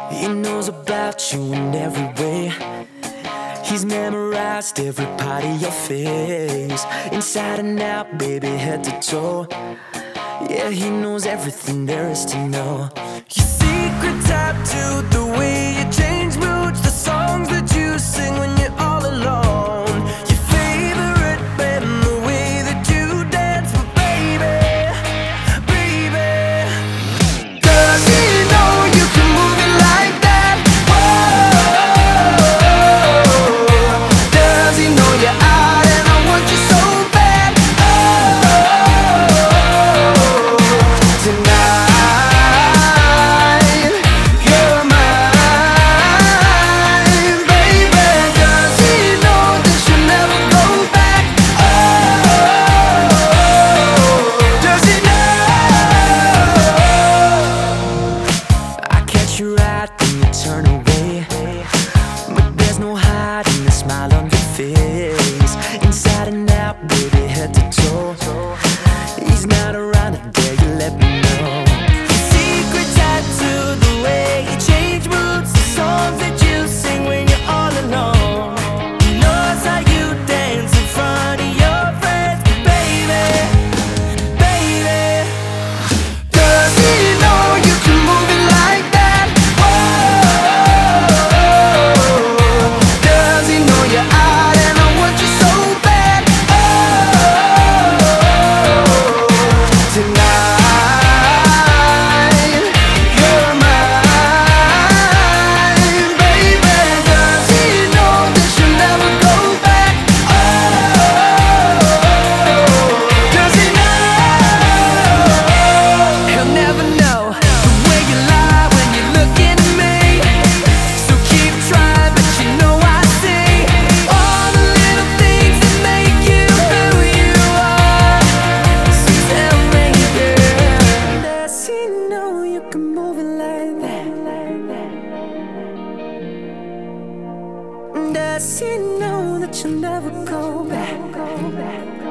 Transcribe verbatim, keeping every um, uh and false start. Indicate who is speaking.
Speaker 1: He knows about you in every way. He's memorized every part of your face, inside and out, baby, head to toe. Yeah, he knows everything there is to know. Your secret tattoo, the way you change moods, the songs that you sing when you're all alone. Your favorite band, the way that you dance, but baby, baby, does he know you can move it like that? Oh, does he know you're out and I want you so bad? Oh, tonight you're mine, baby. Does he know that you'll never go back? Oh, does he know? I catch your eye, then you turn away, but there's no hiding the smile on your face, inside and out, baby, head to toe. He's not around today, you let me know. Your secret tattoo, the way you change moods, the songs that you sing when you're all alone. He knows how you dance in front of your friends, baby, baby. Does he know you can move it like that? Oh, does he know you're out and I want you so bad? Oh, tonight you're mine, baby. Does he know that you'll never go back? Oh, does he know? He'll never know the way you lie when you're looking at me. So keep trying, but you know I see all the little things that make you who you are. So tell me, girl, does he know you can move it like that? Does he know that you'll never go back?